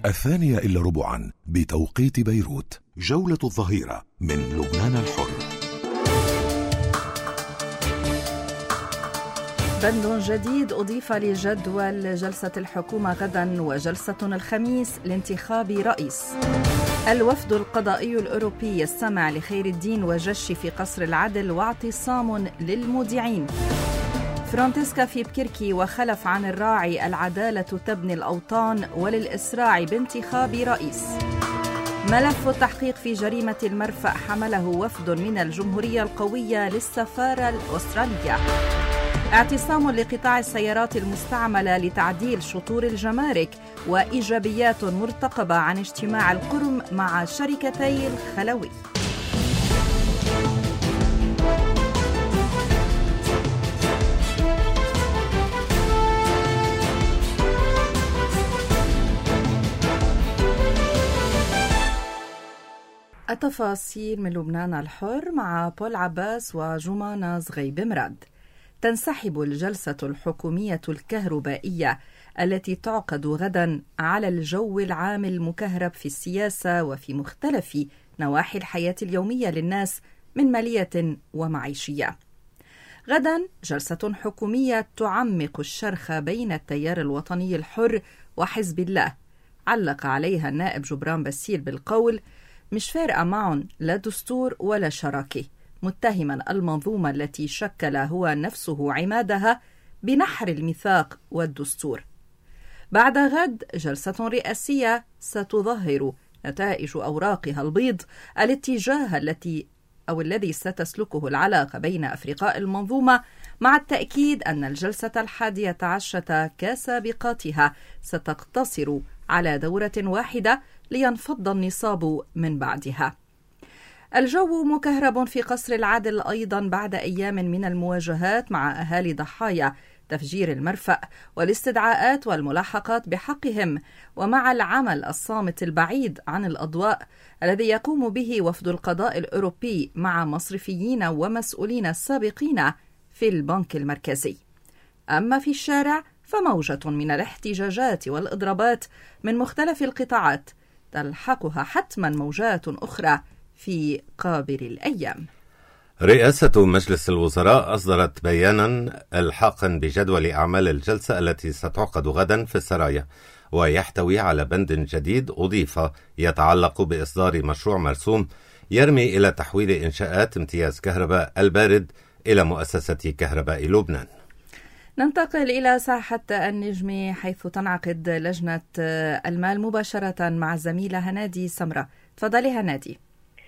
2:15 بتوقيت بيروت. جولة الظهيرة من لبنان الحر. بند جديد أضيف لجدول جلسة الحكومة غدا وجلسة الخميس لانتخاب رئيس. الوفد القضائي الأوروبي يستمع لخير الدين وجش في قصر العدل واعتصام للمودعين. فرانتسكا في بكركي وخلف عن الراعي، العدالة تبني الأوطان وللإسراع بانتخاب رئيس. ملف التحقيق في جريمة المرفأ حمله وفد من الجمهورية القوية للسفارة الأسترالية. اعتصام لقطاع السيارات المستعملة لتعديل شطور الجمارك، وإيجابيات مرتقبة عن اجتماع القرم مع شركتي الخلوي. التفاصيل من لبنان الحر مع بول عباس وجمانة زغيب مراد. تنسحب الجلسة الحكومية الكهربائية التي تعقد غدا على الجو العام المكهرب في السياسة وفي مختلف نواحي الحياة اليومية للناس من مالية ومعيشية. غدا جلسة حكومية تعمق الشرخ بين التيار الوطني الحر وحزب الله. علق عليها النائب جبران باسيل بالقول: مش فارقة معهم لا دستور ولا شراكة، متهما المنظومة التي شكل هو نفسه عمادها بنحر الميثاق والدستور. بعد غد جلسة رئاسية ستظهر نتائج أوراقها البيض الاتجاه الذي ستسلكه العلاقة بين أفرقاء المنظومة، مع التأكيد أن الجلسة 11 كسابقاتها ستقتصر على دورة واحدة لينفض النصاب من بعدها. الجو مكهرب في قصر العدل أيضا بعد أيام من المواجهات مع أهالي ضحايا تفجير المرفأ والاستدعاءات والملاحقات بحقهم، ومع العمل الصامت البعيد عن الأضواء الذي يقوم به وفد القضاء الأوروبي مع مصرفيين ومسؤولين سابقين في البنك المركزي. أما في الشارع فموجة من الاحتجاجات والإضرابات من مختلف القطاعات تلحقها حتما موجات أخرى في قابل الأيام. رئاسة مجلس الوزراء أصدرت بيانا الحاقا بجدول أعمال الجلسة التي ستعقد غدا في السرايا، ويحتوي على بند جديد أضيف يتعلق بإصدار مشروع مرسوم يرمي إلى تحويل إنشاءات امتياز كهرباء البارد إلى مؤسسة كهرباء لبنان. ننتقل إلى ساحة النجم حيث تنعقد لجنة المال مباشرة مع الزميلة هنادي سمرة. تفضلي هنادي.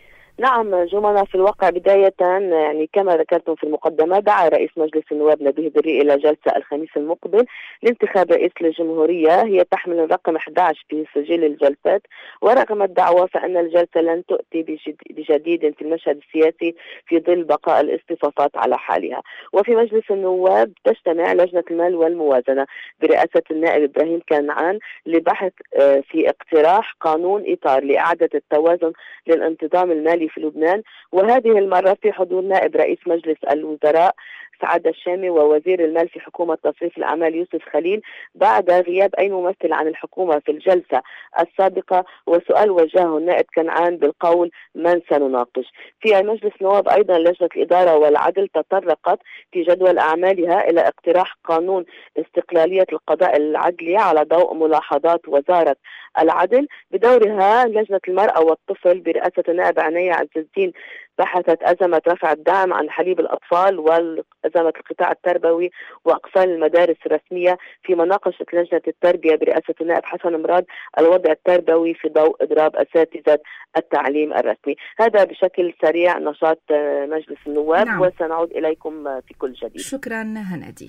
نعم جمانة، في الواقع بداية يعني كما ذكرتم في المقدمة، دعا رئيس مجلس النواب نبيه دري إلى جلسة الخميس المقبل لانتخاب رئيس للجمهورية هي تحمل الرقم 11 في سجل الجلسات. ورغم الدعوة فإن الجلسة لن تؤتي بجديد في المشهد السياسي في ظل بقاء الاصطفافات على حالها. وفي مجلس النواب تجتمع لجنة المال والموازنة برئاسة النائب إبراهيم كنعان لبحث في اقتراح قانون إطار لإعادة التوازن للانتظام المالي في لبنان، وهذه المرة في حضور نائب رئيس مجلس الوزراء سعد الشامي ووزير المال في حكومة تصريف الأعمال يوسف خليل، بعد غياب أي ممثل عن الحكومة في الجلسة السابقة. وسؤال وجهه النائب كنعان بالقول: من سنناقش؟ في مجلس النواب أيضا لجنة الإدارة والعدل تطرقت في جدول أعمالها إلى اقتراح قانون استقلالية القضاء العدلي على ضوء ملاحظات وزارة العدل. بدورها لجنة المرأة والطفل برئاسة النائب عناية عز الدين بحثت أزمة رفع الدعم عن حليب الأطفال وأزمة القطاع التربوي وأقفال المدارس الرسمية، في مناقشة لجنة التربية برئاسة النائب حسن مراد الوضع التربوي في ضوء إضراب أساتذة التعليم الرسمي. هذا بشكل سريع نشاط مجلس النواب. نعم. وسنعود إليكم في كل جديد. شكرا هنادي.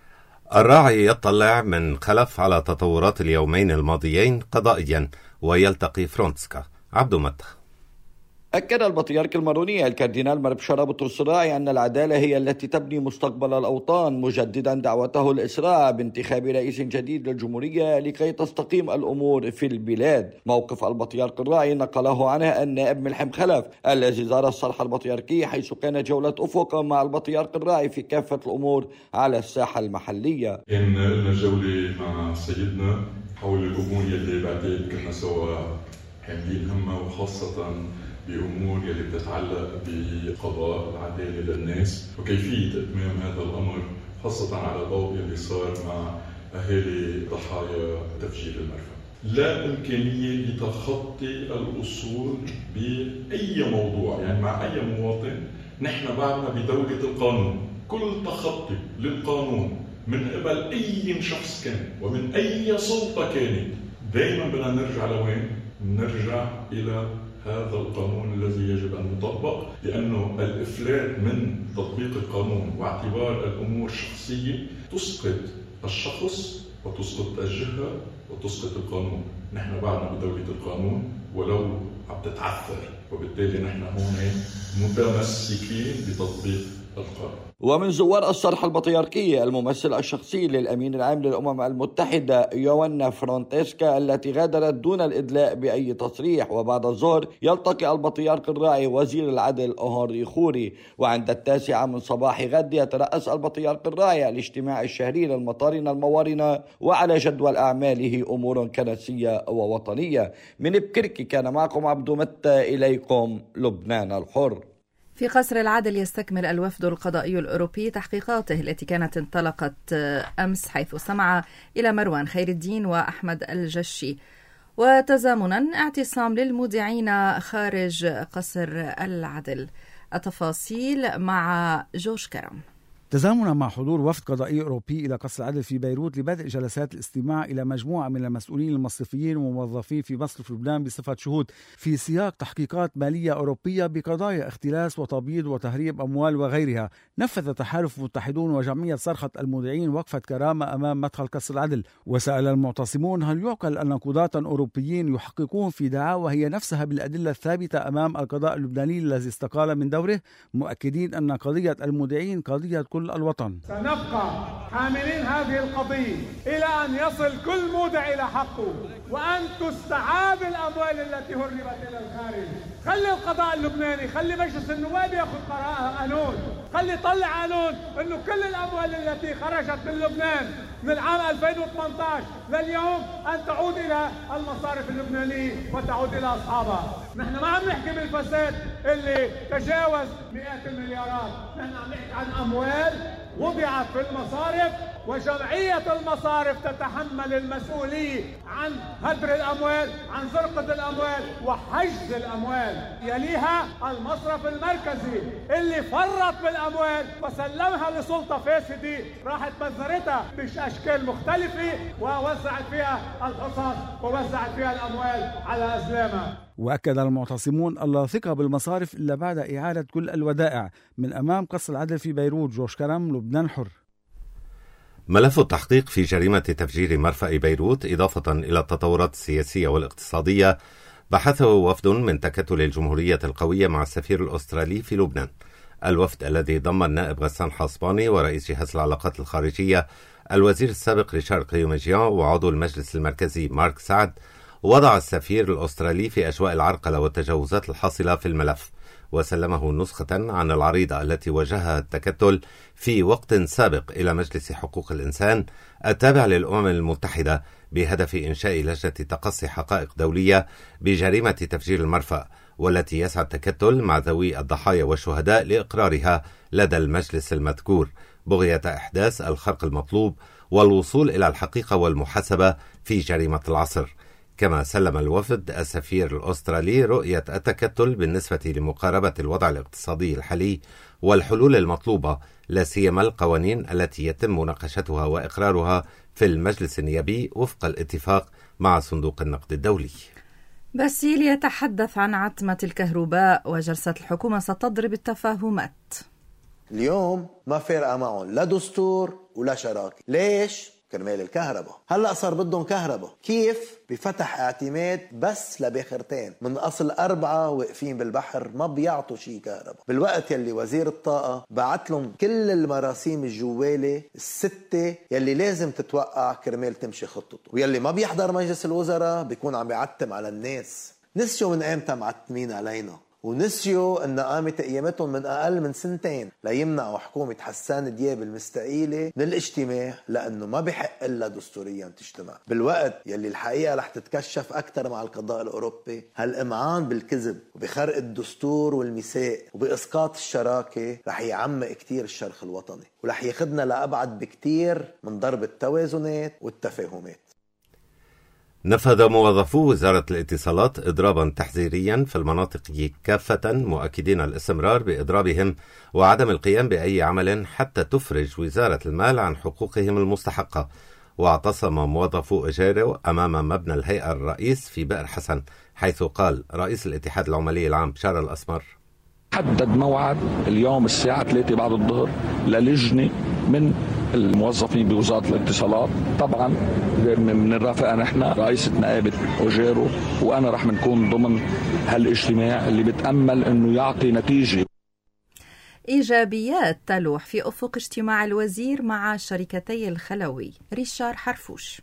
الراعي يطلع من خلف على تطورات اليومين الماضيين قضائيا ويلتقي فرانتسكا. عبدو مدخ. أكد البطريرك الماروني الكاردينال مربشارة بطرس الراعي أن العدالة هي التي تبني مستقبل الأوطان، مجددا دعوته الإسراع بانتخاب رئيس جديد للجمهورية لكي تستقيم الأمور في البلاد. موقف البطريرك الراعي نقله عنه النائب ملحم خلف الذي زار الصرح البطريركي، حيث كانت جولة أفق مع البطريرك الراعي في كافة الأمور على الساحة المحلية. كان لنا جولة مع سيدنا حول الأمور يلي بعتقد كنا سوا حاملين همها، وخاصة بأمور يلي بتتعلق بقضاء العدالة للناس وكيفية إتمام هذا الأمر، خاصة على ضوء يلي صار مع أهالي ضحايا تفجير المرفأ. لا إمكانية لتخطي الأصول بأي موضوع، يعني مع أي مواطن. نحن بعدنا بدولة القانون، كل تخطي للقانون من قبل أي شخص كان ومن أي سلطة كانت دائما بدنا نرجع لوين؟ نرجع إلى هذا القانون الذي يجب أن يطبق، لأنه الإفلات من تطبيق القانون واعتبار الأمور شخصية تسقط الشخص وتسقط الجهة وتسقط القانون. نحن بعدنا بدولة القانون ولو عم تتعثر، وبالتالي نحن هون متمسكين بتطبيق القانون. ومن زوار الصرح البطريركية الممثل الشخصي للأمين العام للأمم المتحدة يوهانا فرانتسكا التي غادرت دون الإدلاء بأي تصريح. وبعد الظهر يلتقي البطريرك الراعي وزير العدل هنري خوري، وعند 9 من صباح غد يترأس البطريرك الراعي الاجتماع الشهري للمطارنة الموارنة، وعلى جدول أعماله أمور كنسية ووطنية. من بكركي كان معكم عبدو متى، إليكم لبنان الحر. في قصر العدل يستكمل الوفد القضائي الأوروبي تحقيقاته التي كانت انطلقت أمس، حيث استمع إلى مروان خير الدين وأحمد الجشي، وتزامنا اعتصام للمودعين خارج قصر العدل. التفاصيل مع جورج كرم. تزامنا مع حضور وفد قضائي أوروبي إلى قصر العدل في بيروت لبدء جلسات الاستماع إلى مجموعة من المسؤولين المصرفيين وموظفين في مصرف لبنان بصفة شهود في سياق تحقيقات مالية أوروبية بقضايا اختلاس وتبييض وتهريب أموال وغيرها. نفذ تحالف متحدون وجمعية صرخة المودعين وقفة كرامة أمام مدخل قصر العدل، وسأل المعتصمون هل يعقل أن قضاة أوروبيين يحققون في دعاوى هي نفسها بالأدلة الثابتة أمام القضاء اللبناني الذي استقال من دوره، مؤكدين أن قضية المودعين قضية كل الوطن. سنبقى حاملين هذه القضية إلى أن يصل كل مودع إلى حقه، وأن تستعاد الأموال التي هربت إلى الخارج. خلي القضاء اللبناني، خلي مجلس النواب يأخذ قانون، خلي يطلع قانون إنه كل الأموال التي خرجت من لبنان من عام 2018 لليوم أن تعود إلى المصارف اللبنانية وتعود إلى أصحابها. نحن ما عم نحكي بالفساد اللي تجاوز مئات المليارات، نحن عم نحكي عن أموال وضعت في المصارف، وجمعية المصارف تتحمل المسؤولية عن هدر الأموال، عن سرقة الأموال وحجز الأموال. يليها المصرف المركزي اللي فرط بالأموال وسلمها لسلطة فاسدة، راحت بذرتها بأشكال مختلفة ووزعت فيها الحصص ووزعت فيها الأموال على أزلامها. وأكد المعتصمون الله ثقة بالمصارف إلا بعد إعادة كل الودائع. من أمام قصر العدل في بيروت، جورج كرم، لبنان حر. ملف التحقيق في جريمة تفجير مرفأ بيروت إضافة إلى التطورات السياسية والاقتصادية بحثه وفد من تكتل الجمهورية القوية مع السفير الأسترالي في لبنان. الوفد الذي ضم النائب غسان حصباني ورئيس جهاز العلاقات الخارجية الوزير السابق ريشارد قيومجيان وعضو المجلس المركزي مارك سعد وضع السفير الأسترالي في أجواء العرقلة والتجاوزات الحاصلة في الملف، وسلمه نسخة عن العريضة التي وجهها التكتل في وقت سابق إلى مجلس حقوق الإنسان التابع للأمم المتحدة بهدف إنشاء لجنة تقصي حقائق دولية بجريمة تفجير المرفأ، والتي يسعى التكتل مع ذوي الضحايا والشهداء لإقرارها لدى المجلس المذكور بغية إحداث الخرق المطلوب والوصول إلى الحقيقة والمحاسبة في جريمة العصر. كما سلم الوفد السفير الأسترالي رؤية التكتل بالنسبة لمقاربة الوضع الاقتصادي الحالي والحلول المطلوبة، لا سيما القوانين التي يتم مناقشتها وإقرارها في المجلس النيابي وفق الاتفاق مع صندوق النقد الدولي. باسيل يتحدث عن عتمة الكهرباء وجلسة الحكومة ستضرب التفاهمات. اليوم ما فارقة معهم لا دستور ولا شراكة. ليش؟ كرمال الكهرباء. هلأ صار بدهم كهرباء. كيف؟ بفتح اعتماد بس لباخرتين من أصل 4 واقفين بالبحر ما بيعطوا شي كهرباء، بالوقت يلي وزير الطاقة بعت لهم كل المراسيم الجوالة 6 يلي لازم تتوقع كرمال تمشي خطته، ويلي ما بيحضر مجلس الوزراء بيكون عم يعتم على الناس. نسيوا من ايمتى معتمين علينا. ونسيوا أن قامت قيامتهم من أقل من 2 سنين ليمنعوا حكومة حسان دياب المستقيلة من الاجتماع، لأنه ما بحق إلا دستوريا تجتمع. بالوقت يلي الحقيقة رح تتكشف أكثر مع القضاء الأوروبي، هالإمعان بالكذب وبخرق الدستور والميثاق وبإسقاط الشراكة رح يعمق كتير الشرخ الوطني، ورح ياخدنا لأبعد بكتير من ضرب التوازنات والتفاهمات. نفذ موظفو وزارة الاتصالات إضرابا تحذيريا في المناطق كافة، مؤكدين الاستمرار بإضرابهم وعدم القيام بأي عمل حتى تفرج وزارة المال عن حقوقهم المستحقة. واعتصم موظفو إجارو أمام مبنى الهيئة الرئيس في بئر حسن، حيث قال رئيس الاتحاد العمالي العام بشار الأسمر: حدد موعد اليوم الساعة 3 بعد الظهر للجنة من الموظفين بوزارة الاتصالات، طبعا من الرافقة نحن رئيسة نقابة أوجيرو وأنا رح نكون ضمن هالاجتماع اللي بتأمل أنه يعطي نتيجة. إيجابيات تلوح في أفق اجتماع الوزير مع شركتي الخلوي. ريشار حرفوش.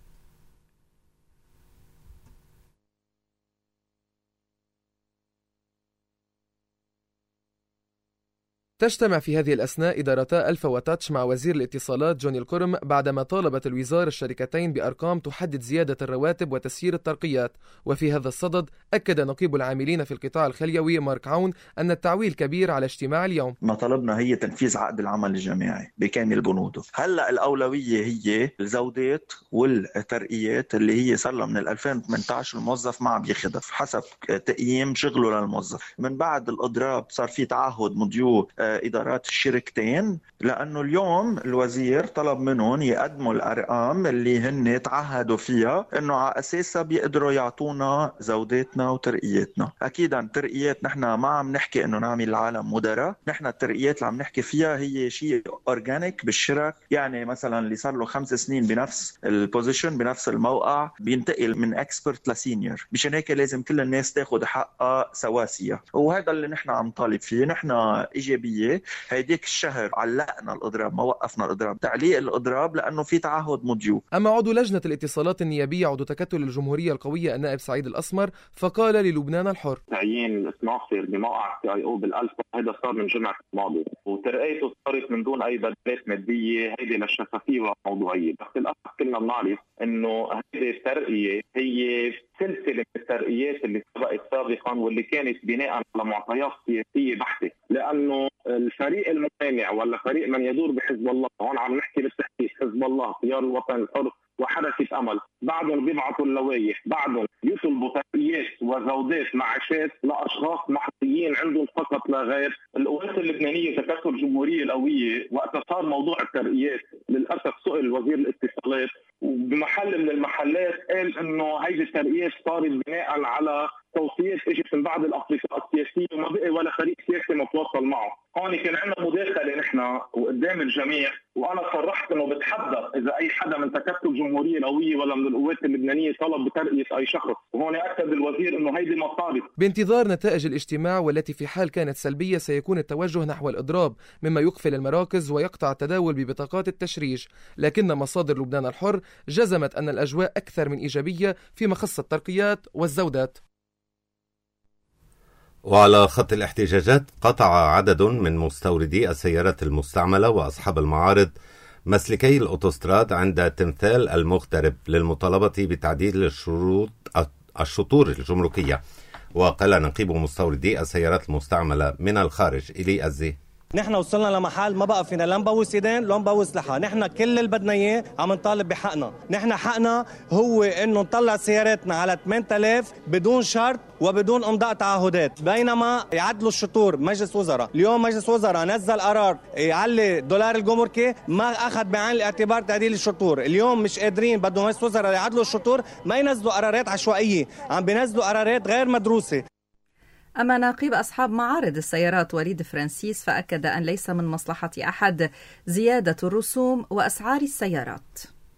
تجتمع في هذه الأثناء إدارتا ألفا وتاتش مع وزير الاتصالات جوني الكرم بعدما طالبت الوزارة الشركتين بأرقام تحدد زيادة الرواتب وتسيير الترقيات. وفي هذا الصدد أكد نقيب العاملين في القطاع الخليوي مارك عون أن التعويل كبير على اجتماع اليوم. ما طلبنا هي تنفيذ عقد العمل الجماعي بكامل بنوده. هلأ الأولوية هي الزودات والترقيات اللي هي صار لها من 2018 الموظف ما عم ياخذها حسب تقييم شغله للموظف. من بعد الإضراب صار في تعهد مضيوع إدارات الشركتين، لأنه اليوم الوزير طلب منهم يقدموا الأرقام اللي هن تعهدوا فيها إنه على أساسها بيقدروا يعطونا زوداتنا وترقياتنا. أكيدا ترقيات نحن ما عم نحكي إنه نعمل العالم مدراء، نحن الترقيات اللي عم نحكي فيها هي شيء أورجانيك بالشرك. يعني مثلا اللي صار له 5 سنين بنفس البوزيشن بنفس الموقع بينتقل من اكسبرت لسينيور، مشان هيك لازم كل الناس تاخد حقها سواسية، وهذا اللي نحن عم طالب فيه. نحن إيجابية هيديك الشهر علقنا الإضراب، ما وقفنا الإضراب، تعليق الإضراب لأنه في تعهد مضيوف. أما عضو لجنة الاتصالات النيابية عضو تكتل الجمهورية القوية النائب سعيد الأسمر فقال للبنان الحر: تعيين ناصر بموقع CIO بالألفا هذا صار من جمعة الماضي، وترقيته صارت من دون أي بدلات مادية، هيدي للشفافية والموضوعية. باختلاف كلنا بنعرف إنه هذه الترقية هي سلسلة من الترقيات اللي سبقت سابقا واللي كانت بناء على معطيات سياسية بحتة، لأنه الفريق المانع ولا فريق من يدور بحزب الله، هون عم نحكي بالتحديد حزب الله، تيار الوطن الحر وحركة أمل، بعدهم بيبعثوا اللوائح، بعدهم يطلبوا ترقيات وزودات معاشات لأشخاص محليين عندهم فقط لا غير. القوات اللبنانية تكتل الجمهورية القوية وقت صار موضوع الترقيات للأسف سئل وزير الاتصالات وبمحل من المحلات قال إنه هيدي الترقيات صارت بناء على توصيات اجت من بعض الاصدقاء السياسيين وما بقي ولا فريق سياسي متواصل معه. هون كان عندنا مداخله نحن وقدام الجميع، وانا صرحت انه بتحدى اذا اي حدا من تكتل الجمهوريه القويه ولا من القوات اللبنانيه طلب بترقيه اي شخص، وهون اكد الوزير انه هيدي ما صارت. بانتظار نتائج الاجتماع والتي في حال كانت سلبيه سيكون التوجه نحو الاضراب مما يقفل المراكز ويقطع التداول ببطاقات التشريج، لكن مصادر لبنان الحر جزمت ان الاجواء اكثر من ايجابيه فيما خص الترقيات والزودات. وعلى خط الاحتجاجات قطع عدد من مستوردي السيارات المستعملة وأصحاب المعارض مسلكي الأوتوستراد عند تمثال المغترب للمطالبة بتعديل الشطور الجمركية. وقال نقيب مستوردي السيارات المستعملة من الخارج إلي أزي: نحن وصلنا لمحل ما بقى فينا لا نبوس ايدين لا نبوس لحى، نحن كل اللي بدنا اياه عم نطالب بحقنا. نحن حقنا هو انه نطلع سياراتنا على 8000 بدون شرط وبدون امضاء تعهدات، بينما يعدلوا الشطور. مجلس وزراء اليوم مجلس وزراء نزل قرار يعلي دولار الجمركي، ما اخذ بعين الاعتبار تعديل الشطور. اليوم مش قادرين، بدهم مجلس وزراء يعدلوا الشطور، ما ينزلوا قرارات عشوائيه، عم بينزلوا قرارات غير مدروسه. أما نقيب أصحاب معارض السيارات وليد فرانسيس فأكد أن ليس من مصلحة أحد زيادة الرسوم وأسعار السيارات.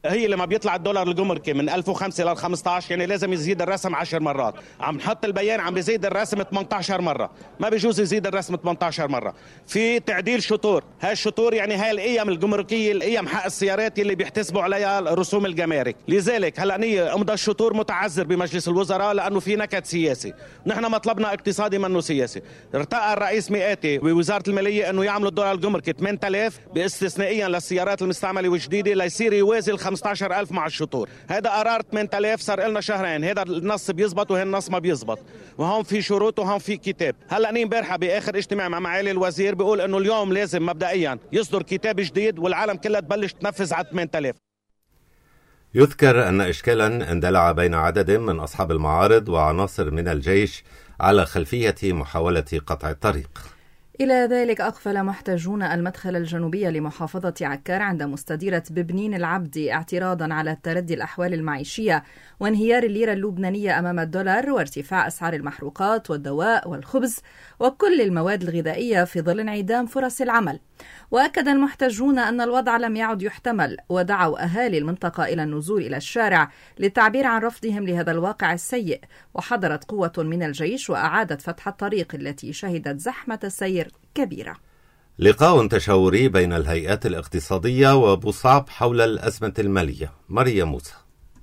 هي لما بيطلع الدولار الجمركي من 1005 إلى 15 يعني لازم يزيد الرسم 10 مرات. عم نحط البيان عم بيزيد الرسم 18 مرة، ما بيجوز يزيد الرسم 18 مرة. في تعديل شطور، هاي الشطور يعني هاي القيم الجمركية، القيم حق السيارات اللي بيحتسبوا عليها رسوم الجمارك. لذلك هلا نية امضى الشطور متعذر بمجلس الوزراء لأنه في نكد سياسي. نحن مطلبنا اقتصادي منه سياسي. ارتقى الرئيس مئاتي بوزارة المالية انه يعملوا الدولار الجمركي 8000 باستثنائيا للسيارات المستعملة والجديدة ليصير يوازي 15,000 مع الشطور. هذا قرار 8000 صار لنا شهرين، هذا النص بيزبط وهي النص ما بيزبط، وهون في شروط وهون في كتاب. هلا نيم امبارحه باخر اجتماع مع معالي الوزير بيقول انه اليوم لازم مبدئيا يصدر كتاب جديد والعالم كلها تبلش تنفذ على 8000. يذكر أن إشكالا اندلع بين عدد من أصحاب المعارض وعناصر من الجيش على خلفية محاولة قطع الطريق. إلى ذلك أقفل محتجون المدخل الجنوبي لمحافظة عكار عند مستديرة ببنين العبدي اعتراضا على تردي الأحوال المعيشية وانهيار الليرة اللبنانية أمام الدولار وارتفاع أسعار المحروقات والدواء والخبز وكل المواد الغذائية في ظل انعدام فرص العمل. وأكد المحتجون أن الوضع لم يعد يحتمل، ودعوا أهالي المنطقة إلى النزول إلى الشارع للتعبير عن رفضهم لهذا الواقع السيء. وحضرت قوة من الجيش وأعادت فتح الطريق التي شهدت زحمة سير كبيرة. لقاء تشاوري بين الهيئات الاقتصادية وبوصعب حول الأزمة المالية. مريم موسى.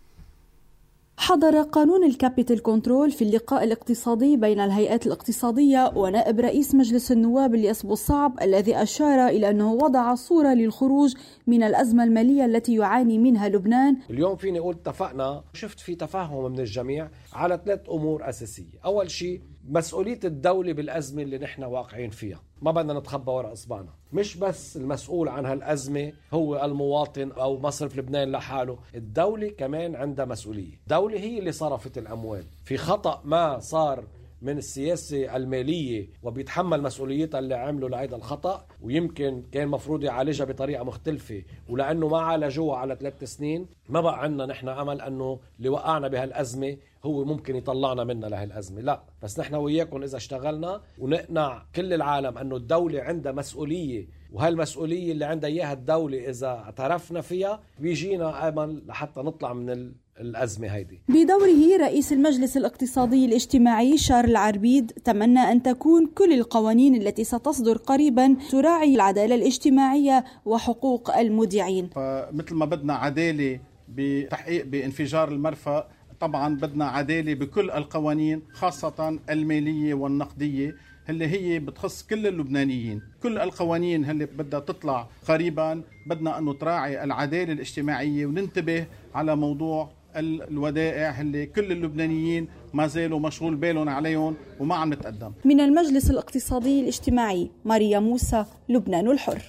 حضر قانون الكابيتال كنترول في اللقاء الاقتصادي بين الهيئات الاقتصادية ونائب رئيس مجلس النواب الياس بوصعب، الذي أشار إلى أنه وضع صورة للخروج من الأزمة المالية التي يعاني منها لبنان. اليوم فيني أقول اتفقنا، شفت في تفاهم من الجميع على 3 أمور أساسية. أول شيء مسؤولية الدولة بالأزمة اللي نحن واقعين فيها، ما بدنا نتخبى وراء إصبعنا. مش بس المسؤول عن هالأزمة هو المواطن أو مصرف لبنان لحاله، الدولة كمان عندها مسؤولية. الدولة هي اللي صرفت الأموال، في خطأ ما صار من السياسة المالية وبيتحمل مسؤوليتها اللي عملوا لهذا الخطأ، ويمكن كان مفروض يعالجها بطريقة مختلفة، ولأنه ما عالجوها على 3 سنين ما بقى عندنا نحن أمل أنه اللي وقعنا بهالأزمة هو ممكن يطلعنا منها لهالأزمة. لا، بس نحن وياكم إذا اشتغلنا ونقنع كل العالم أنه الدولة عندها مسؤولية، وهالمسؤولية اللي عندها إياها الدولة إذا اعترفنا فيها بيجينا أمل لحتى نطلع من الأزمة هيدي. بدوره رئيس المجلس الاقتصادي الاجتماعي شارل عربيد تمنى أن تكون كل القوانين التي ستصدر قريبا تراعي العدالة الاجتماعية وحقوق المودعين. فمثل ما بدنا عدالة بتحقيق بانفجار المرفأ، طبعا بدنا عدالة بكل القوانين خاصة المالية والنقدية اللي هي بتخص كل اللبنانيين. كل القوانين اللي بدها تطلع قريبا بدنا أنه تراعي العدالة الاجتماعية وننتبه على موضوع الودائع اللي كل اللبنانيين ما زالوا مشغول بالهم عليهم وما عم نتقدم. من المجلس الاقتصادي الاجتماعي مريم موسى، لبنان الحر.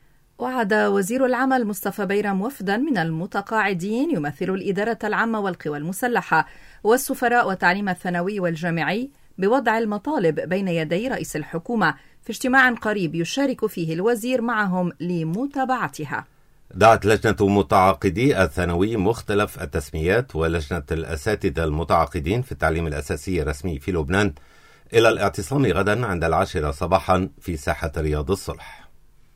وعد وزير العمل مصطفى بيرم وفدا من المتقاعدين يمثل الإدارة العامة والقوى المسلحة والسفراء والتعليم الثانوي والجامعي بوضع المطالب بين يدي رئيس الحكومة في اجتماع قريب يشارك فيه الوزير معهم لمتابعتها. دعت لجنة متعاقدي الثانوي مختلف التسميات ولجنة الأساتذة المتعاقدين في التعليم الأساسي الرسمي في لبنان إلى الاعتصام غدا عند 10 صباحا في ساحة رياض الصلح.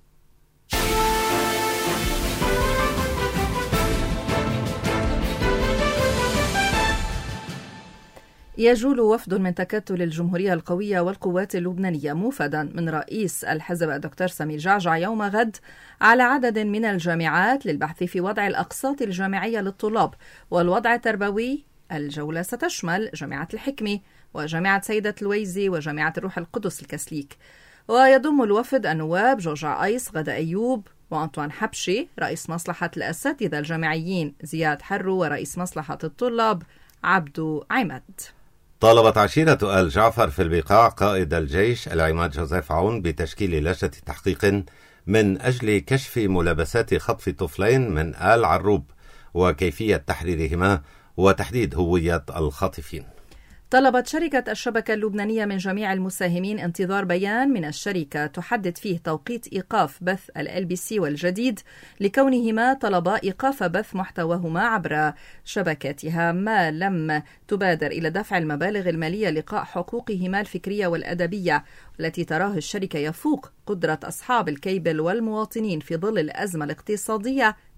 يجول وفد من تكتل الجمهورية القوية والقوات اللبنانية موفدا من رئيس الحزب الدكتور سمير جعجع يوم غد على عدد من الجامعات للبحث في وضع الأقساط الجامعية للطلاب والوضع التربوي. الجولة ستشمل جامعة الحكمة وجامعة سيدة الويزي وجامعة الروح القدس الكسليك. ويضم الوفد النواب جورجا أيس، غدا أيوب، وأنطوان حبشي رئيس مصلحة الأساتذة الجامعيين، زياد حرو ورئيس مصلحة الطلاب عبدو عماد. طالبت عشيرة آل جعفر في البقاع قائد الجيش العماد جوزيف عون بتشكيل لجنة تحقيق من أجل كشف ملابسات خطف طفلين من آل عروب وكيفية تحريرهما وتحديد هوية الخاطفين. طلبت شركة الشبكة اللبنانية من جميع المساهمين انتظار بيان من الشركة تحدد فيه توقيت إيقاف بث LBC والجديد لكونهما طلبا إيقاف بث محتواهما عبر شبكاتها ما لم تبادر إلى دفع المبالغ المالية لقاء حقوقهما الفكرية والأدبية التي تراه الشركة يفوق قدرة أصحاب الكيبل والمواطنين في ظل الأزمة الاقتصادية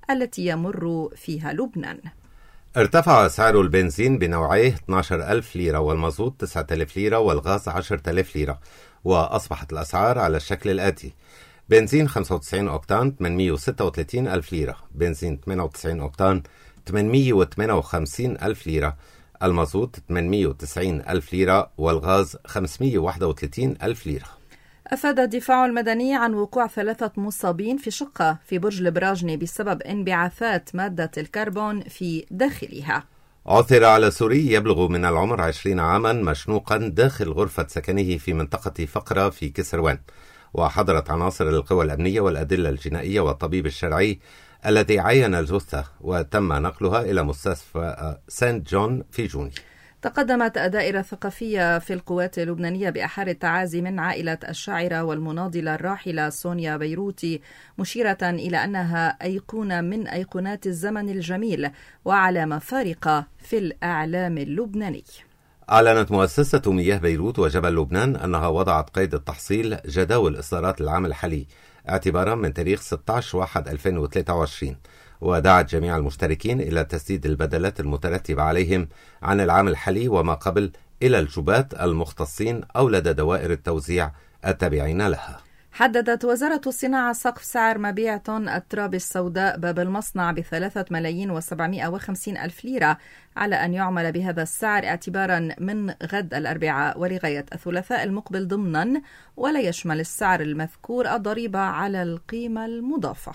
التي يمر فيها لبنان. ارتفع سعر البنزين بنوعيه 12,000 ليرة والمازوت 9,000 ليرة والغاز 10,000 ليرة، وأصبحت الأسعار على الشكل الآتي: بنزين 95 أوكتان 836,000 ليرة، بنزين 98 أوكتان 858,000 ليرة، المازوت 890,000 ليرة والغاز 531,000 ليرة. أفاد الدفاع المدني عن وقوع 3 مصابين في شقة في برج البراجني بسبب انبعاثات مادة الكربون في داخلها. عثر على سوري يبلغ من العمر 20 عاما مشنوقا داخل غرفة سكنه في منطقة فقرة في كسروان، وحضرت عناصر القوى الأمنية والأدلة الجنائية والطبيب الشرعي الذي عين الجثة وتم نقلها إلى مستشفى سانت جون في جوني. تقدمت الدائرة الثقافية في القوات اللبنانية بأحر التعازي من عائلة الشاعرة والمناضلة الراحلة سونيا بيروتي، مشيرة إلى أنها أيقونة من أيقونات الزمن الجميل وعلامة فارقة في الإعلام اللبناني. أعلنت مؤسسة مياه بيروت وجبل لبنان أنها وضعت قيد التحصيل جداول إصدارات العام الحالي اعتبارا من تاريخ 16/1/2023، ودعت جميع المشتركين إلى تسديد البدلات المترتبة عليهم عن العام الحالي وما قبل إلى الجبات المختصين أو لدى دوائر التوزيع التابعين لها. حددت وزارة الصناعة سقف سعر مبيع طن التراب السوداء باب المصنع ب3,750,000 ليرة، على أن يعمل بهذا السعر اعتبارا من غد الأربعاء ولغاية الثلاثاء المقبل ضمنا، ولا يشمل السعر المذكور الضريبة على القيمة المضافة.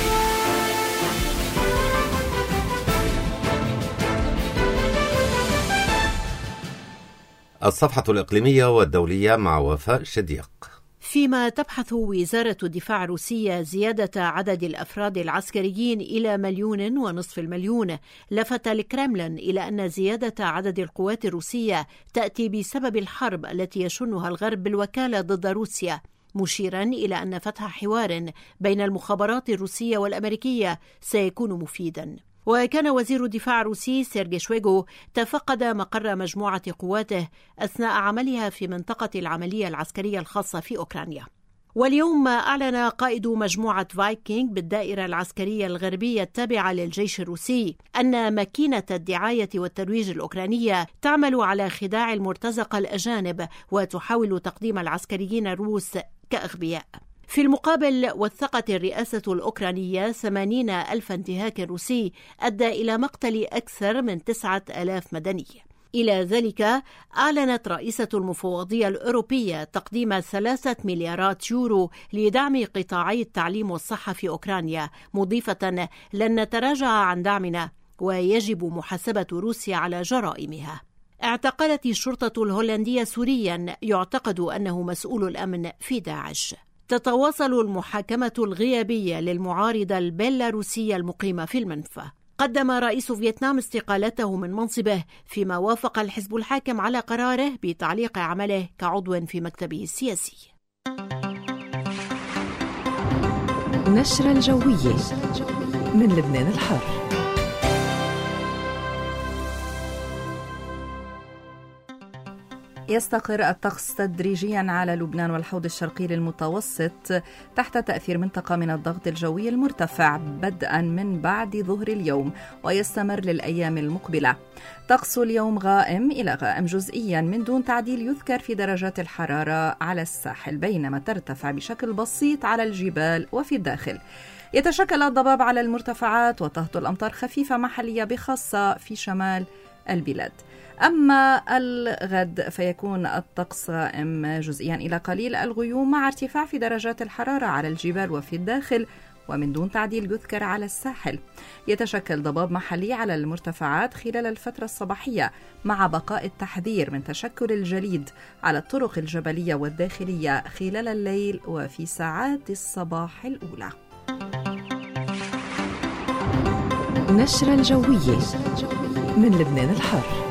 الصفحة الإقليمية والدولية مع وفاء شديق. فيما تبحث وزارة الدفاع الروسية زيادة عدد الأفراد العسكريين إلى 1.5 مليون، لفت الكرملين إلى أن زيادة عدد القوات الروسية تأتي بسبب الحرب التي يشنها الغرب بالوكالة ضد روسيا، مشيرا إلى أن فتح حوار بين المخابرات الروسية والأمريكية سيكون مفيدا. وكان وزير الدفاع الروسي سيرجي شويغو تفقد مقر مجموعة قواته أثناء عملها في منطقة العملية العسكرية الخاصة في أوكرانيا. واليوم أعلن قائد مجموعة فايكينغ بالدائرة العسكرية الغربية التابعة للجيش الروسي أن ماكينة الدعاية والترويج الأوكرانية تعمل على خداع المرتزقة الأجانب وتحاول تقديم العسكريين الروس كأغبياء. في المقابل وثقت الرئاسة الأوكرانية 80,000 انتهاك روسي أدى إلى مقتل أكثر من 9,000 مدني. إلى ذلك أعلنت رئيسة المفوضية الأوروبية تقديم 3 مليارات يورو لدعم قطاعي التعليم والصحة في أوكرانيا، مضيفة لن نتراجع عن دعمنا ويجب محاسبة روسيا على جرائمها. اعتقلت الشرطة الهولندية سوريا يعتقد أنه مسؤول الأمن في داعش. تتواصل المحاكمة الغيابية للمعارضة البيلاروسية المقيمة في المنفى. قدم رئيس فيتنام استقالته من منصبه، فيما وافق الحزب الحاكم على قراره بتعليق عمله كعضو في مكتبه السياسي. نشرة الجوية من لبنان الحر. يستقر الطقس تدريجيا على لبنان والحوض الشرقي للمتوسط تحت تأثير منطقة من الضغط الجوي المرتفع بدءا من بعد ظهر اليوم ويستمر للأيام المقبلة. طقس اليوم غائم إلى غائم جزئيا من دون تعديل يذكر في درجات الحرارة على الساحل، بينما ترتفع بشكل بسيط على الجبال وفي الداخل. يتشكل الضباب على المرتفعات وتهطل أمطار خفيفة محلية بخاصة في شمال البلاد. أما الغد فيكون الطقس غائم جزئيا إلى قليل الغيوم مع ارتفاع في درجات الحرارة على الجبال وفي الداخل ومن دون تعديل يذكر على الساحل. يتشكل ضباب محلي على المرتفعات خلال الفترة الصباحية مع بقاء التحذير من تشكل الجليد على الطرق الجبلية والداخلية خلال الليل وفي ساعات الصباح الأولى. نشرة الجوية من لبنان الحر.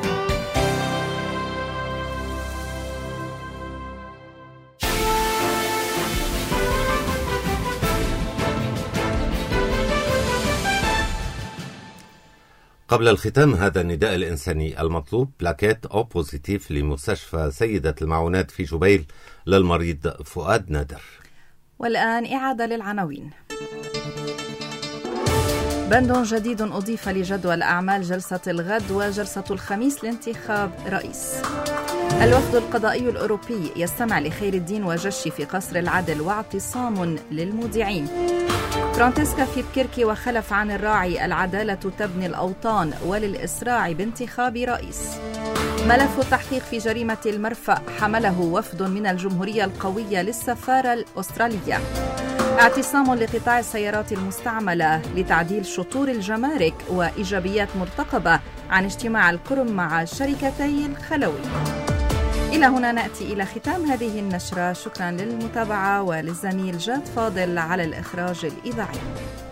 قبل الختام هذا النداء الإنساني المطلوب: بلاكيت أو بوزيتيف لمستشفى سيدة المعونات في جبيل للمريض فؤاد نادر. والآن إعادة للعناوين. بند جديد أضيف لجدول أعمال جلسة الغد وجلسة الخميس لانتخاب رئيس. الوفد القضائي الأوروبي يستمع لخير الدين وجشي في قصر العدل واعتصام للمودعين. فرانتسكا في بكركي وخلف عن الراعي، العدالة تبني الأوطان وللإسراع بانتخاب رئيس. ملف التحقيق في جريمة المرفأ حمله وفد من الجمهورية القوية للسفارة الأسترالية. اعتصام لقطاع السيارات المستعملة لتعديل شطور الجمارك وإيجابيات مرتقبة عن اجتماع الكرم مع شركتي الخلوي. إلى هنا نأتي إلى ختام هذه النشرة. شكرا للمتابعة وللزميل جاد فاضل على الإخراج الإذاعي.